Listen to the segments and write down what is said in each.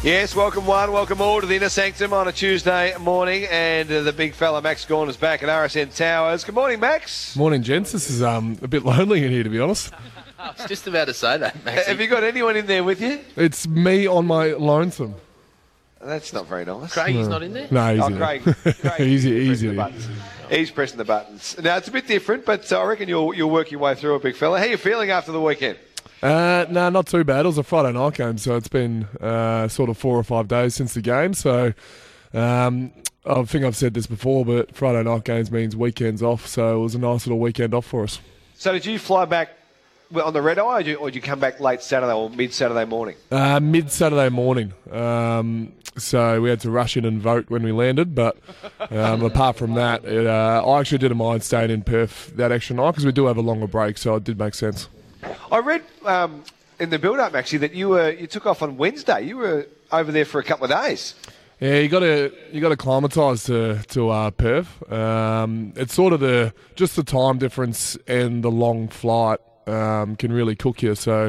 Yes, welcome one, welcome all to the Inner Sanctum on a Tuesday morning, and the big fella Max Gawn is back at RSN Towers. Good morning, Max. Morning, gents. This is a bit lonely in here, to be honest. I was just about to say that, Max. Have you got anyone in there with you? It's me on my lonesome. That's not very nice. Craig's not in there? No, he's Oh, in Craig. there. Easy. He's pressing the buttons. Now, it's a bit different, but I reckon you'll work your way through it, big fella. How are you feeling after the weekend? No, not too bad. It was a Friday night game, so it's been sort of 4 or 5 days since the game. So I think I've said this before, but Friday night games means weekends off, so it was a nice little weekend off for us. So did you fly back on the red eye, or did you come back late Saturday or mid-Saturday morning? Mid-Saturday morning. So we had to rush in and vote when we landed, but apart from that, I actually didn't mind staying in Perth that extra night because we do have a longer break, so it did make sense. I read in the build-up, actually, that you took off on Wednesday. You were over there for a couple of days. Yeah, you got to acclimatise to Perth. It's sort of just the time difference and the long flight can really cook you. So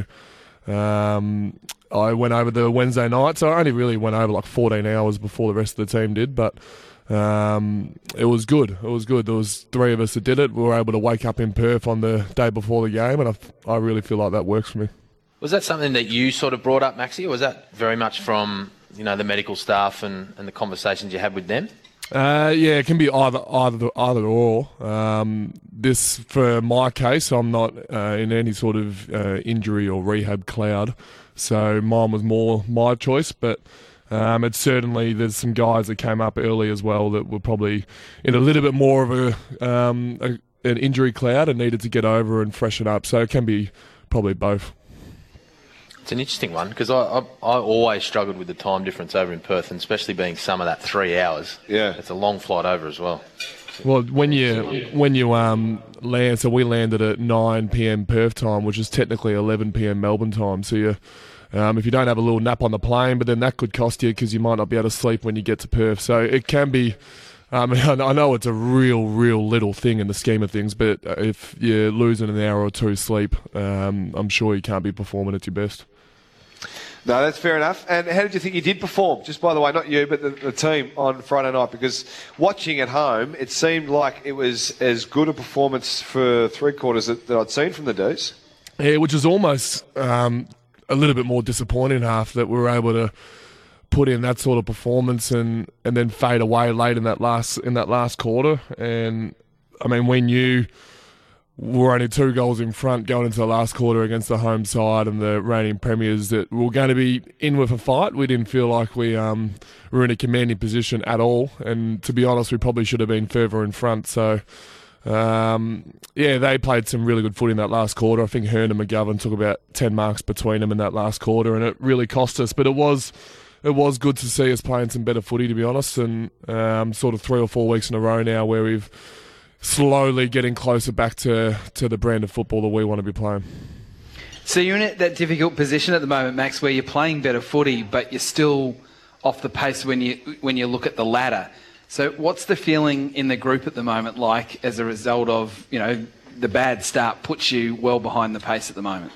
I went over the Wednesday night, so I only really went over like 14 hours before the rest of the team did, but it was good. It was good. There was 3 of us that did it. We were able to wake up in Perth on the day before the game, and I really feel like that works for me. Was that something that you sort of brought up, Maxie, or was that very much from the medical staff and the conversations you had with them? Yeah, it can be either or. This, for my case, I'm not in any sort of injury or rehab cloud, so mine was more my choice, but it's certainly, there's some guys that came up early as well that were probably in a little bit more of an injury cloud and needed to get over and freshen up. So it can be probably both. It's an interesting one because I always struggled with the time difference over in Perth, and especially being some of that 3 hours. Yeah, it's a long flight over as well. Well, when you land, so we landed at 9 p.m. Perth time, which is technically 11 p.m. Melbourne time. So you. If you don't have a little nap on the plane, but then that could cost you because you might not be able to sleep when you get to Perth. So it can be, I know it's a real little thing in the scheme of things, but if you're losing an hour or two sleep, I'm sure you can't be performing at your best. No, that's fair enough. And how did you think you did perform? Just by the way, not you, but the team on Friday night, because watching at home, it seemed like it was as good a performance for 3 quarters that I'd seen from the D's. Yeah, which is almost a little bit more disappointing half that we were able to put in that sort of performance and then fade away late in that last quarter. And I mean, we knew we were only 2 goals in front going into the last quarter against the home side and the reigning premiers that we were going to be in with a fight. We didn't feel like we were in a commanding position at all, and to be honest, we probably should have been further in front. So they played some really good footy in that last quarter. I think Hearn and McGovern took about 10 marks between them in that last quarter, and it really cost us. But it was good to see us playing some better footy, to be honest, and sort of 3 or 4 weeks in a row now where we've slowly getting closer back to the brand of football that we want to be playing. So you're in that difficult position at the moment, Max, where you're playing better footy, but you're still off the pace when you look at the ladder. So what's the feeling in the group at the moment like as a result of, the bad start puts you well behind the pace at the moment?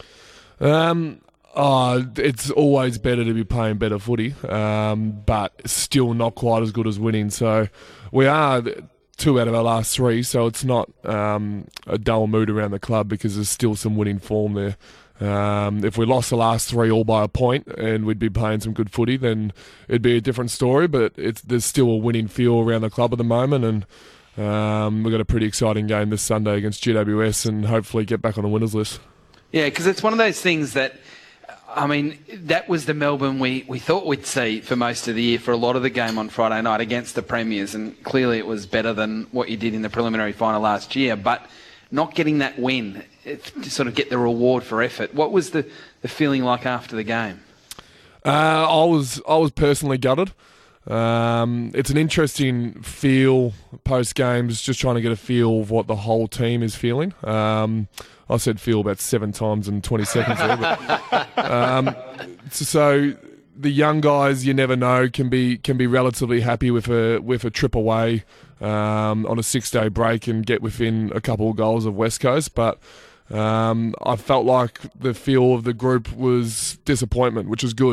It's always better to be playing better footy, but still not quite as good as winning. So we are 2 out of our last 3, so it's not a dull mood around the club because there's still some winning form there. If we lost the last 3 all by a point and we'd be playing some good footy, then it'd be a different story, but there's still a winning feel around the club at the moment, and we've got a pretty exciting game this Sunday against GWS and hopefully get back on the winners list. Yeah, because it's one of those things that, that was the Melbourne we thought we'd see for most of the year for a lot of the game on Friday night against the Premiers, and clearly it was better than what you did in the preliminary final last year, but not getting that win, to sort of get the reward for effort. What was the feeling like after the game? I was personally gutted. It's an interesting feel post games, just trying to get a feel of what the whole team is feeling. I said feel about 7 times in 20 seconds there. But, so the young guys, you never know, can be relatively happy with a trip away on a 6-day break and get within a couple of goals of West Coast. But I felt like the feel of the group was disappointment, which is good.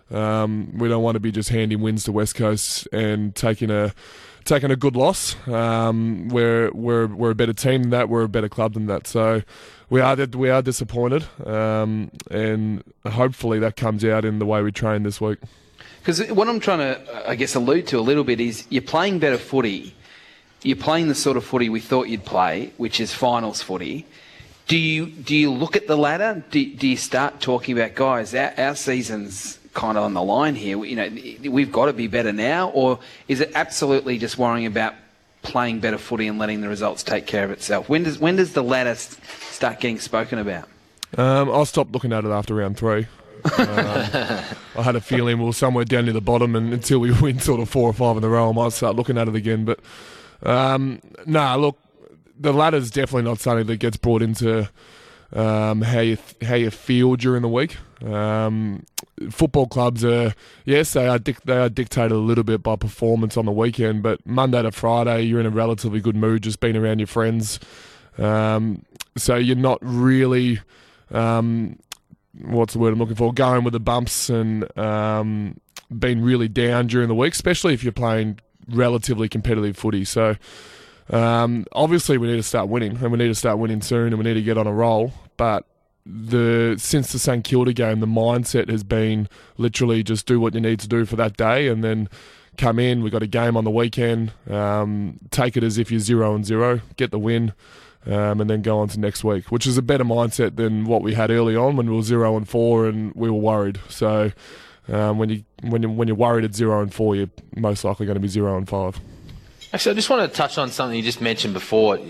We don't want to be just handing wins to West Coast and taking a good loss. We're a better team than that. We're a better club than that. So we are disappointed, and hopefully that comes out in the way we train this week. Because what I'm trying to, I guess, allude to a little bit is you're playing better footy. You're playing the sort of footy we thought you'd play, which is finals footy. Do you look at the ladder? Do you start talking about, guys, our season's kind of on the line here? We've got to be better now, or is it absolutely just worrying about playing better footy and letting the results take care of itself? When does the ladder start getting spoken about? I stopped looking at it after round 3. I had a feeling we were somewhere down near the bottom, and until we win sort of 4 or 5 in a row, I might start looking at it again. But look, the ladder's definitely not something that gets brought into how you feel during the week. Football clubs are dictated a little bit by performance on the weekend, but Monday to Friday you're in a relatively good mood, just being around your friends. So you're not really what's the word I'm looking for? Going with the bumps and being really down during the week, especially if you're playing relatively competitive footy. So obviously we need to start winning, and we need to start winning soon, and we need to get on a roll. But since the St Kilda game, the mindset has been literally just do what you need to do for that day, and then come in. We've got a game on the weekend. Take it as if you're 0-0, get the win, and then go on to next week, which is a better mindset than what we had early on when we were 0-4 and we were worried. So when you're worried at 0-4, you're most likely going to be 0-5. Actually, I just want to touch on something you just mentioned before.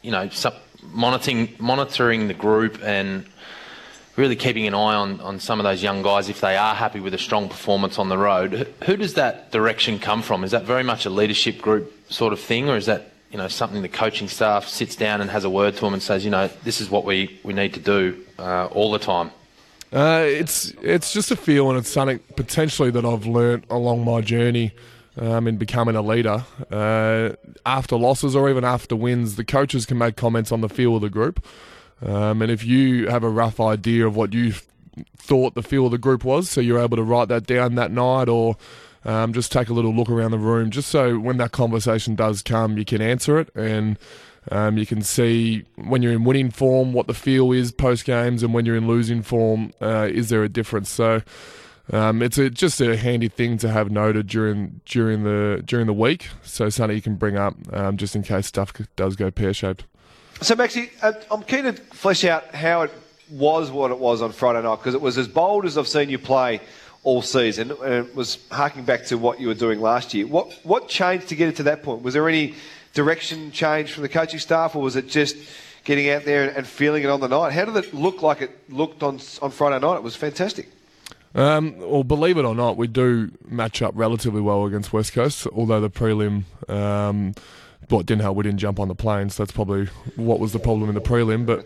Monitoring the group and really keeping an eye on some of those young guys if they are happy with a strong performance on the road. Who does that direction come from? Is that very much a leadership group sort of thing, or is that something the coaching staff sits down and has a word to them and says, this is what we need to do all the time? It's just a feel, and it's something potentially that I've learnt along my journey in becoming a leader. After losses or even after wins, the coaches can make comments on the feel of the group. And if you have a rough idea of what you thought the feel of the group was, so you're able to write that down that night, or just take a little look around the room, just so when that conversation does come, you can answer it, and you can see when you're in winning form what the feel is post games, and when you're in losing form, is there a difference? So it's just a handy thing to have noted during the week, so something you can bring up just in case stuff does go pear-shaped. So, Maxie, I'm keen to flesh out how it was what it was on Friday night, because it was as bold as I've seen you play all season, and it was harking back to what you were doing last year. What changed to get it to that point? Was there any direction change from the coaching staff, or was it just getting out there and feeling it on the night? How did it look like it looked on Friday night? It was fantastic. Well, believe it or not, we do match up relatively well against West Coast, although the prelim... it didn't help. We didn't jump on the plane, so that's probably what was the problem in the prelim. But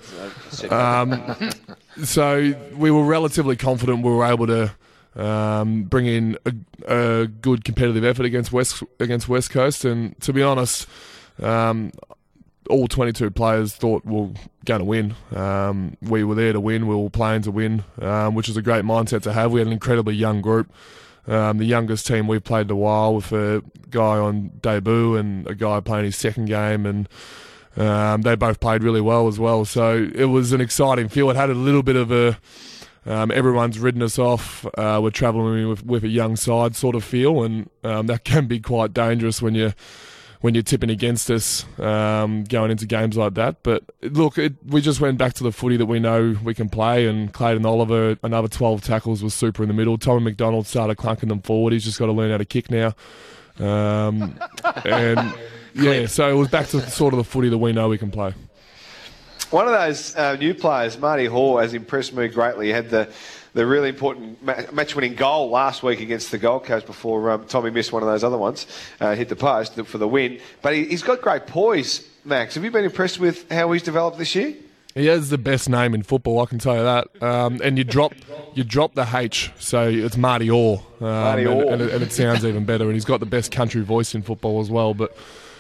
so we were relatively confident we were able to bring in a good competitive effort against West Coast. And to be honest, all 22 players thought we were going to win. We were there to win. We were playing to win, which is a great mindset to have. We had an incredibly young group. The youngest team we've played in a while, with a guy on debut and a guy playing his second game, and they both played really well as well. So it was an exciting feel. It had a little bit of a everyone's ridden us off. We're travelling with a young side sort of feel, and that can be quite dangerous when you're tipping against us going into games like that. But look, we just went back to the footy that we know we can play, and Clayton Oliver, another 12 tackles, was super in the middle. Tommy McDonald started clunking them forward. He's just got to learn how to kick now. And yeah, so it was back to sort of the footy that we know we can play. One of those new players, Marty Hore, has impressed me greatly. He had the really important match-winning goal last week against the Gold Coast before Tommy missed one of those other ones, hit the post for the win. But he's got great poise, Max. Have you been impressed with how he's developed this year? He has the best name in football, I can tell you that. And you drop the H, so it's Marty Orr. Marty Orr. And it sounds even better. And he's got the best country voice in football as well. But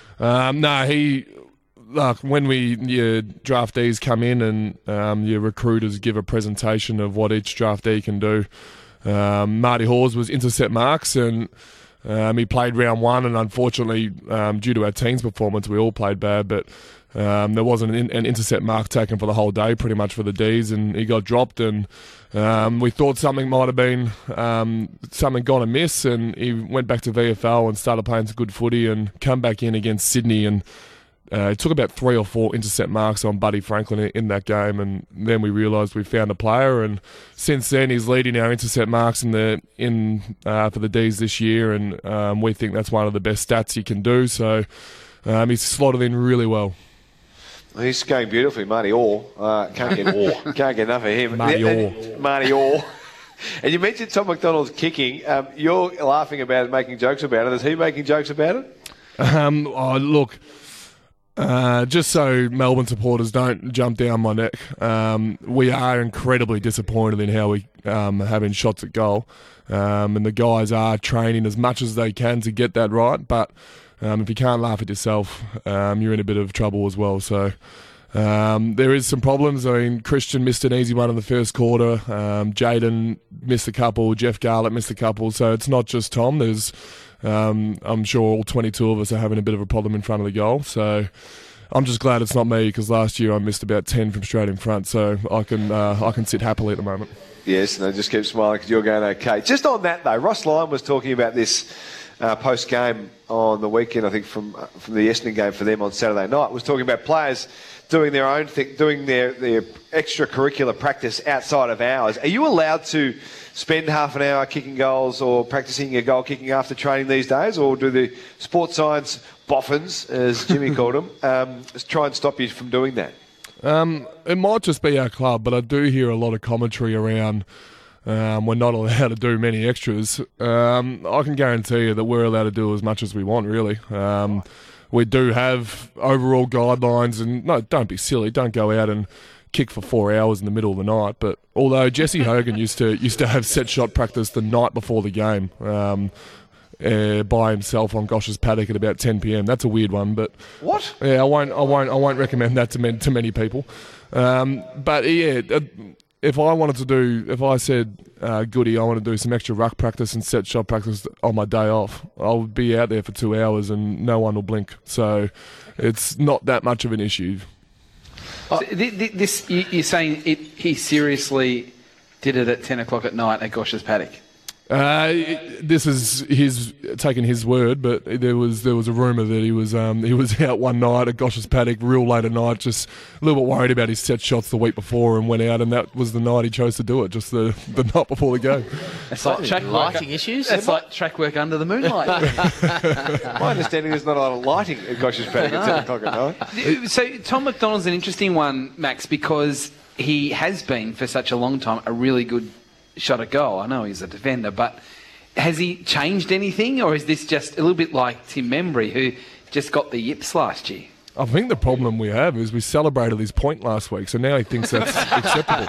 when your draftees come in and your recruiters give a presentation of what each draftee can do, Marty Hawes was intercept marks, and he played round one, and unfortunately, due to our team's performance, we all played bad, but there wasn't an intercept mark taken for the whole day, pretty much for the Ds, and he got dropped, and we thought something might have been something gone amiss, and he went back to VFL and started playing some good footy and come back in against Sydney, and it took about 3 or 4 intercept marks on Buddy Franklin in that game, and then we realised we found a player, and since then he's leading our intercept marks for the Ds this year, and we think that's one of the best stats he can do, so he's slotted in really well. He's going beautifully, Marty Orr. Can't get enough of him. Marty Orr. And you mentioned Tom McDonald's kicking. You're laughing about it, making jokes about it. Is he making jokes about it? Look, just so Melbourne supporters don't jump down my neck, we are incredibly disappointed in how we having shots at goal, and the guys are training as much as they can to get that right, but if you can't laugh at yourself, you're in a bit of trouble as well. So there is some problems. I mean, Christian missed an easy one in the first quarter. Jaden missed a couple. Jeff Garlett missed a couple. So it's not just Tom. There's, I'm sure all 22 of us are having a bit of a problem in front of the goal. So I'm just glad it's not me, because last year I missed about 10 from straight in front. So I can sit happily at the moment. Yes, and I just keep smiling because you're going okay. Just on that though, Ross Lyon was talking about this post game on the weekend, I think from the Essendon game for them on Saturday night, was talking about players doing their own thing, doing their extracurricular practice outside of hours. Are you allowed to spend half an hour kicking goals or practicing your goal kicking after training these days, or do the sports science boffins, as Jimmy called them, try and stop you from doing that? It might just be our club, but I do hear a lot of commentary around we're not allowed to do many extras. I can guarantee you that we're allowed to do as much as we want, really. We do have overall guidelines, and no, don't be silly. Don't go out and kick for 4 hours in the middle of the night. But although Jesse Hogan used to have set shot practice the night before the game by himself on Gosh's paddock at about 10 p.m. That's a weird one, but what? Yeah, I won't recommend that to many people. But yeah. If I said, Goody, I want to do some extra ruck practice and set shot practice on my day off, I'll be out there for 2 hours and no one will blink. So it's not that much of an issue. So you're saying he seriously did it at 10 o'clock at night at Gosh's paddock? This is taking his word, but there was a rumour that he was out one night at Gosh's paddock real late at night, just a little bit worried about his set shots the week before, and went out, and that was the night he chose to do it, just the night before the game. It's like track lighting issues. It's like track work under the moonlight. My understanding there's not a lot of lighting at Gosh's paddock at 10 o'clock at night. So Tom McDonald's an interesting one, Max, because he has been for such a long time a really good shot at goal. I know he's a defender, but has he changed anything, or is this just a little bit like Tim Membry, who just got the yips last year? I think the problem we have is we celebrated his point last week, so now he thinks that's acceptable.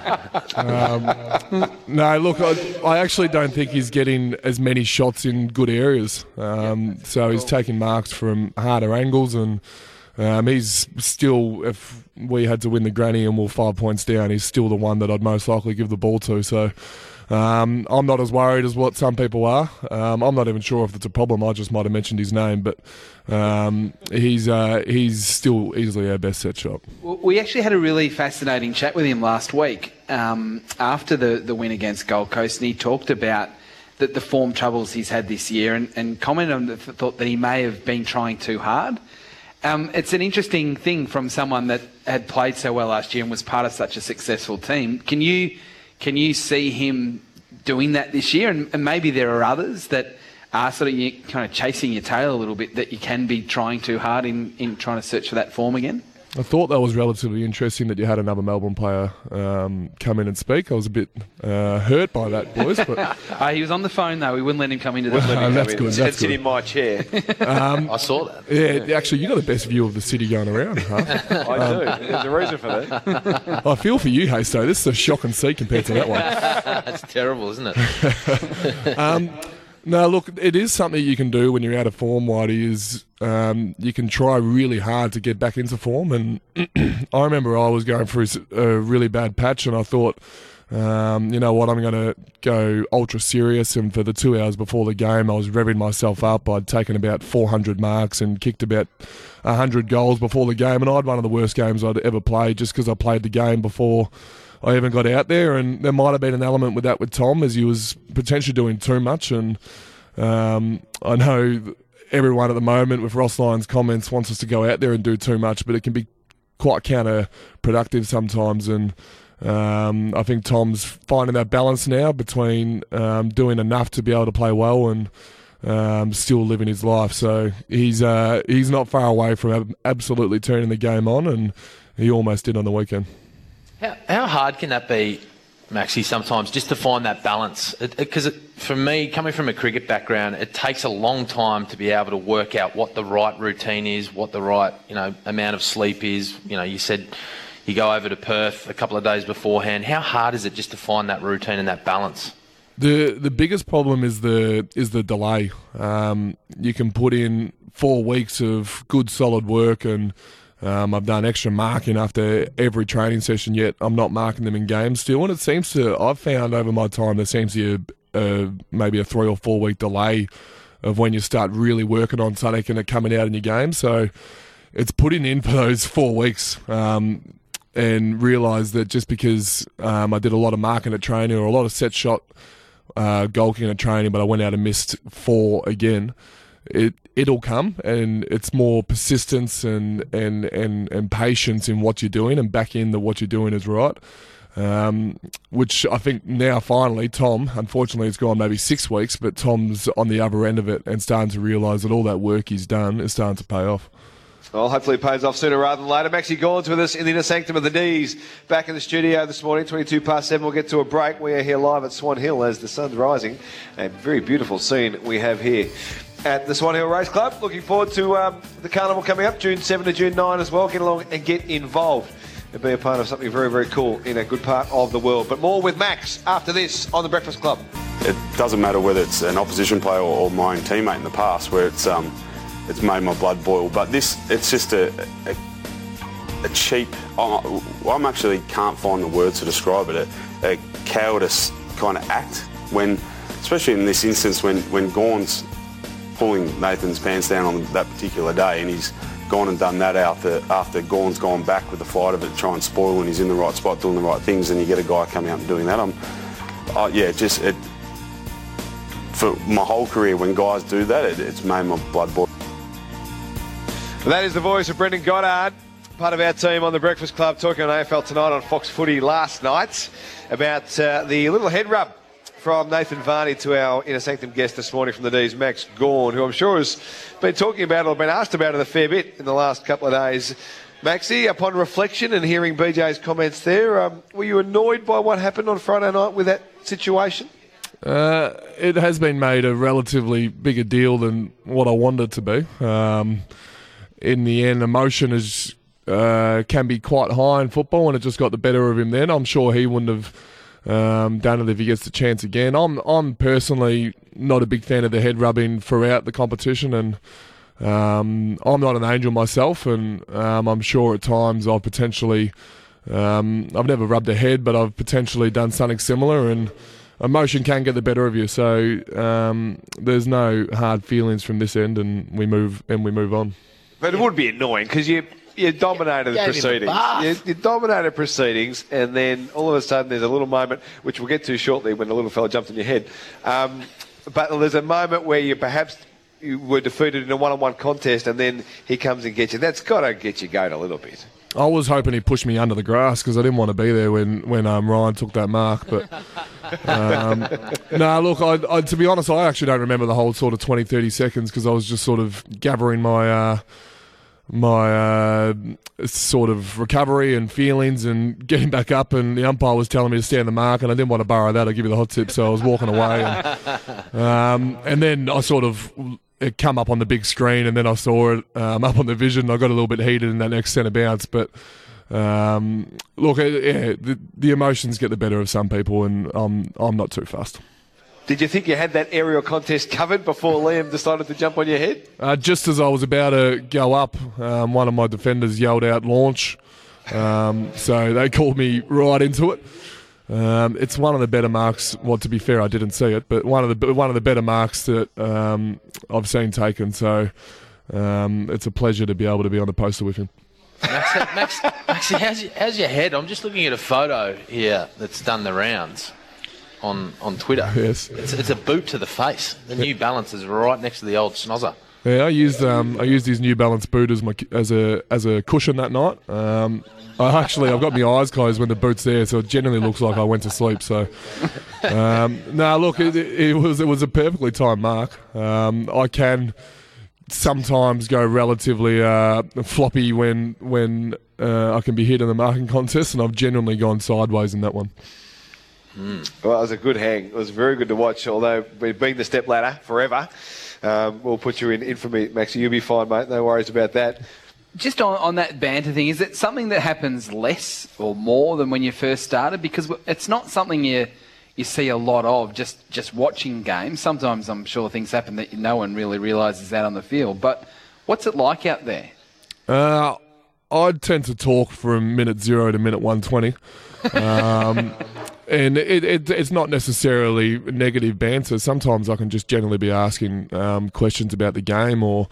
No, look, I actually don't think he's getting as many shots in good areas. So he's taking marks from harder angles, and he's still, if we had to win the granny and we're 5 points down, he's still the one that I'd most likely give the ball to. So I'm not as worried as what some people are. I'm not even sure if it's a problem. I just might have mentioned his name, but he's still easily our best set shot. We actually had a really fascinating chat with him last week after the win against Gold Coast, and he talked about the form troubles he's had this year, and commented on the thought that he may have been trying too hard. It's an interesting thing from someone that had played so well last year and was part of such a successful team. Can you see him doing that this year? And maybe there are others that are sort of kind of chasing your tail a little bit, that you can be trying too hard in trying to search for that form again? I thought that was relatively interesting that you had another Melbourne player come in and speak. I was a bit hurt by that, boys. But he was on the phone, though. We wouldn't let him come into the that's good. That's sit in my chair. I saw that. Yeah, actually, you got the best view of the city going around, huh? I do. There's a reason for that. I feel for you, Haysto. This is a shock and see compared to that one. That's terrible, isn't it? No, look, it is something you can do when you're out of form, Whitey, is you can try really hard to get back into form. And I remember I was going through a really bad patch, and I thought you know what, I'm going to go ultra serious. And for the 2 hours before the game, I was revving myself up. I'd taken about 400 marks and kicked about 100 goals before the game. And I had one of the worst games I'd ever played just because I played the game before I even got out there. And there might have been an element with that with Tom, as he was potentially doing too much. And I know everyone at the moment with Ross Lyon's comments wants us to go out there and do too much, but it can be quite counterproductive sometimes. And I think Tom's finding that balance now between doing enough to be able to play well and still living his life. So he's not far away from absolutely turning the game on, and he almost did on the weekend. How hard can that be, Maxie, sometimes, just to find that balance? Because for me, coming from a cricket background, it takes a long time to be able to work out what the right routine is, what the right amount of sleep is. You said you go over to Perth a couple of days beforehand. How hard is it just to find that routine and that balance? The biggest problem is the delay. You can put in 4 weeks of good solid work, and I've done extra marking after every training session, yet I'm not marking them in games still. And it seems to, I've found over my time, there seems to be maybe a 3 or 4 week delay of when you start really working on something and it coming out in your game. So it's putting in for those 4 weeks and realise that just because I did a lot of marking at training or a lot of set shot goal kicking at training, but I went out and missed 4 again, it'll come, and it's more persistence and patience in what you're doing and back in that what you're doing is right. Which I think now finally Tom, unfortunately it's gone maybe 6 weeks, but Tom's on the other end of it and starting to realise that all that work he's done is starting to pay off. Well, hopefully it pays off sooner rather than later. Maxie Gordon's with us in the inner sanctum of the D's. Back in the studio this morning, 22 past 7. We'll get to a break. We are here live at Swan Hill as the sun's rising. A very beautiful scene we have here at the Swan Hill Race Club. Looking forward to the carnival coming up, June 7 to June 9 as well. Get along and get involved and be a part of something very, very cool in a good part of the world. But more with Max after this on The Breakfast Club. It doesn't matter whether it's an opposition player or my own teammate in the past where it's made my blood boil. But it's just a cheap, I actually can't find the words to describe it, a cowardice kind of act, when, especially in this instance when Gawn's pulling Nathan's pants down on that particular day, and he's gone and done that after Gawn's gone back with the fight of it to try and spoil, and he's in the right spot doing the right things, and you get a guy coming out and doing that. For my whole career, when guys do that, it's made my blood boil. That is the voice of Brendan Goddard, part of our team on The Breakfast Club, talking on AFL Tonight on Fox Footy last night about the little head rub from Nathan Varney to our inner sanctum guest this morning from the D's, Max Gawn, who I'm sure has been talking about or been asked about it a fair bit in the last couple of days. Maxie, upon reflection and hearing BJ's comments there, were you annoyed by what happened on Friday night with that situation? It has been made a relatively bigger deal than what I wanted it to be. In the end, emotion can be quite high in football, and it just got the better of him then. I'm sure he wouldn't have done it if he gets the chance again. I'm personally not a big fan of the head rubbing throughout the competition, and I'm not an angel myself, and I'm sure at times I've potentially I've never rubbed a head, but I've potentially done something similar, and emotion can get the better of you. So there's no hard feelings from this end, and we move on. But it would be annoying because you dominated the proceedings. You dominated proceedings, and then all of a sudden there's a little moment, which we'll get to shortly, when the little fella jumped in your head. But there's a moment where you were defeated in a one-on-one contest, and then he comes and gets you. That's got to get you going a little bit. I was hoping he pushed me under the grass because I didn't want to be there when Ryan took that mark. But no, look, I to be honest, I actually don't remember the whole sort of 20, 30 seconds because I was just sort of gathering my sort of recovery and feelings and getting back up, and the umpire was telling me to stand the mark, and I didn't want to borrow that. I'll give you the hot tip, so I was walking away. And then I sort of... it come up on the big screen, and then I saw it up on the vision. I got a little bit heated in that next centre bounce, but look, the emotions get the better of some people, and I'm not too fussed. Did you think you had that aerial contest covered before Liam decided to jump on your head? Just as I was about to go up, one of my defenders yelled out launch, so they called me right into it. It's one of the better marks. Well, to be fair, I didn't see it, but one of the better marks that I've seen taken. So it's a pleasure to be able to be on the poster with him. Maxie, how's your head? I'm just looking at a photo here that's done the rounds on Twitter. Yes, it's a boot to the face. The New Balance is right next to the old snozzer. Yeah, I used his New Balance boot as a cushion that night. I've got my eyes closed when the boot's there, so it generally looks like I went to sleep. So, look, it was a perfectly timed mark. I can sometimes go relatively floppy when I can be hit in the marking contest, and I've genuinely gone sideways in that one. Well, it was a good hang. It was very good to watch, although being the step ladder forever, we'll put you in infamy, Maxie. You'll be fine, mate. No worries about that. Just on that banter thing, is it something that happens less or more than when you first started? Because it's not something you see a lot of, just watching games. Sometimes I'm sure things happen that no one really realises out on the field. But what's it like out there? I tend to talk from minute 0 to minute 120. And it's not necessarily negative banter. Sometimes I can just generally be asking questions about the game, or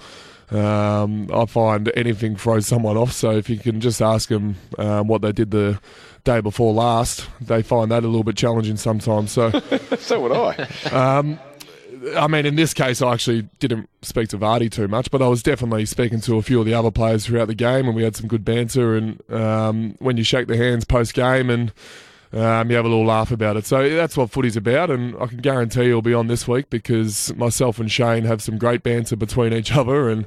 I find anything throws someone off. So if you can just ask them what they did the day before last, they find that a little bit challenging sometimes. So, So would I. I mean, in this case, I actually didn't speak to Vardy too much, but I was definitely speaking to a few of the other players throughout the game, and we had some good banter. And when you shake their hands post-game and you have a little laugh about it. So that's what footy's about, and I can guarantee you'll be on this week because myself and Shane have some great banter between each other, and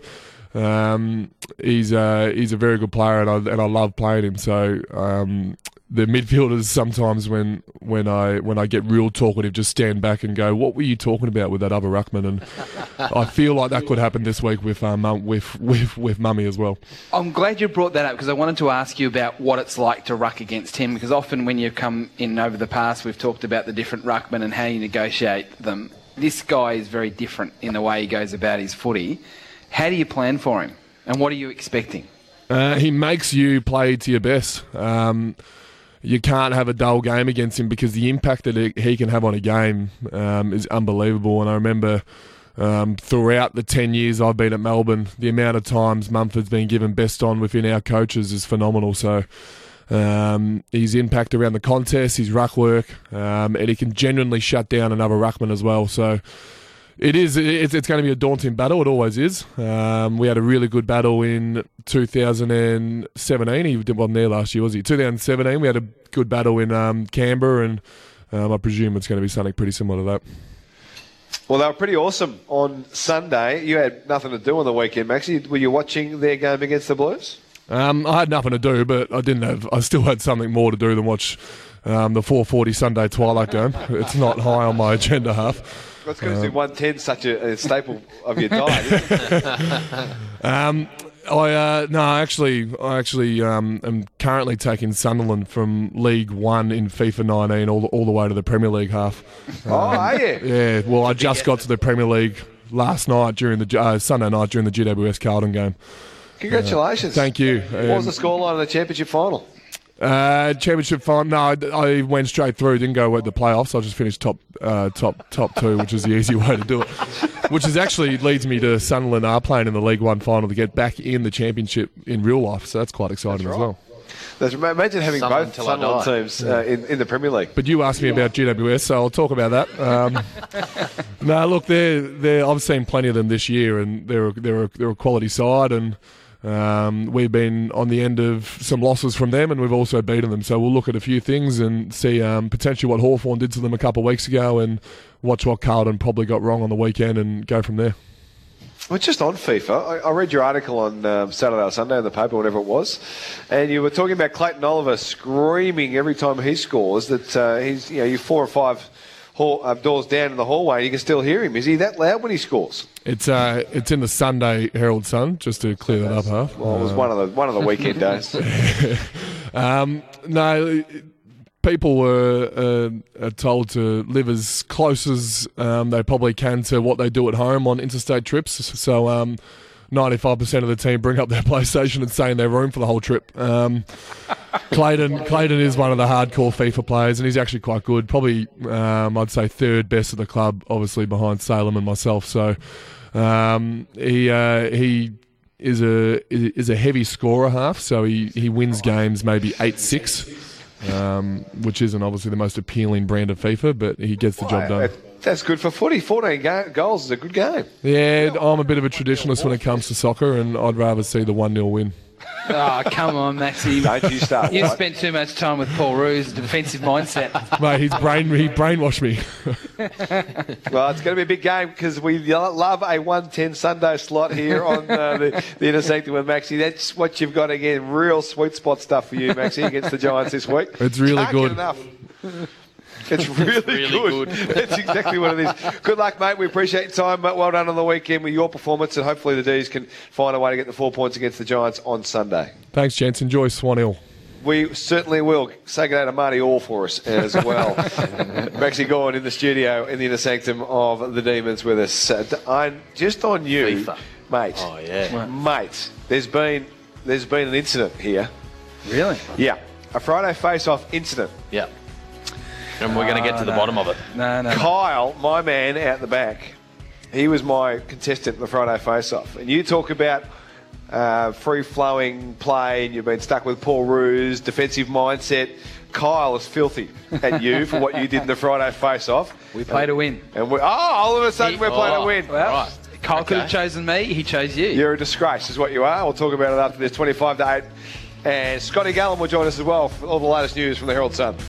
he's a very good player, and I love playing him. So the midfielders sometimes when I get real talkative just stand back and go, "What were you talking about with that other ruckman?" And I feel like that could happen this week with Mummy as well. I'm glad you brought that up because I wanted to ask you about what it's like to ruck against him, because often when you come in over the past, we've talked about the different ruckmen and how you negotiate them. This guy is very different in the way he goes about his footy. How do you plan for him, and what are you expecting? He makes you play to your best. You can't have a dull game against him because the impact that he can have on a game is unbelievable. And I remember throughout the 10 years I've been at Melbourne, the amount of times Mumford's been given best on within our coaches is phenomenal. So his impact around the contest, his ruck work, and he can genuinely shut down another ruckman as well. So it's going to be a daunting battle. It always is. We had a really good battle in 2017. He wasn't there last year, was he? 2017, we had a good battle in Canberra, and I presume it's going to be something pretty similar to that. Well, they were pretty awesome on Sunday. You had nothing to do on the weekend, Maxie. Were you watching their game against the Blues? I had nothing to do, but I still had something more to do than watch the 4:40 Sunday Twilight game. It's not high on my agenda half. That's because 110 such a staple of your diet, isn't it? I actually am currently taking Sunderland from League One in FIFA 19 all the way to the Premier League half. Are you? Yeah. Well, I just got to the Premier League last night during the Sunday night during the GWS Carlton game. Congratulations! Thank you. What was the scoreline of the championship final? Championship final. No, I went straight through. Didn't go with the playoffs. I just finished top two, which is the easy way to do it. Which is actually leads me to Sunderland are playing in the League One final to get back in the championship in real life. So that's quite exciting as well. Imagine having both Sunderland teams in the Premier League. But you asked me about GWS, so I'll talk about that. No, look, I've seen plenty of them this year, and they're a quality side, and we've been on the end of some losses from them, and we've also beaten them. So we'll look at a few things and see potentially what Hawthorn did to them a couple of weeks ago, and watch what Carlton probably got wrong on the weekend, and go from there. Well, just on FIFA, I read your article on Saturday or Sunday in the paper, whatever it was, and you were talking about Clayton Oliver screaming every time he scores that he's you're 4 or 5 doors down in the hallway, and you can still hear him. Is he that loud when he scores? It's in the Sunday Herald Sun, just to clear that up half. Well, it was one of the weekend days. No, people were told to live as close as they probably can to what they do at home on interstate trips. So 95% of the team bring up their PlayStation and stay in their room for the whole trip. Clayton is one of the hardcore FIFA players, and he's actually quite good. Probably, I'd say third best of the club, obviously behind Salem and myself. So he is a heavy scorer half. So he wins games maybe 8-6, which isn't obviously the most appealing brand of FIFA, but he gets the job done. That's good for footy. 14 goals is a good game. Yeah, I'm a bit of a traditionalist when it comes to soccer, and I'd rather see the 1-0 win. Oh, come on, Maxie. Don't you start. You've spent too much time with Paul Roos, defensive mindset. Mate, he brainwashed me. Well, it's going to be a big game because we love a 1:10 Sunday slot here on the Inner Sanctum with Maxie. That's what you've got again. Real sweet spot stuff for you, Maxie, against the Giants this week. It's really Can't good. get enough. It's really good. That's exactly what it is. Good luck, mate. We appreciate your time. Well done on the weekend with your performance, and hopefully the D's can find a way to get the 4 points against the Giants on Sunday. Thanks, gents. Enjoy Swan Hill. We certainly will. Say good day to Marty Orr for us as well. Maxie Gorn in the studio in the Inner Sanctum of the Demons with us. Just on you, FIFA. mate. Oh, yeah. Mate, there's been an incident here. Really? Yeah. A Friday face-off incident. Yeah. And we're going to get to the bottom of it. No. Kyle, my man out the back, he was my contestant in the Friday face-off. And you talk about free-flowing play, and you've been stuck with Paul Roos, defensive mindset. Kyle is filthy at you for what you did in the Friday face-off. We play to win. And all of a sudden we're playing to win. Well, Right. Kyle could have chosen me. He chose you. You're a disgrace is what you are. We'll talk about it after this 25-8. And Scotty Gallen will join us as well for all the latest news from the Herald Sun.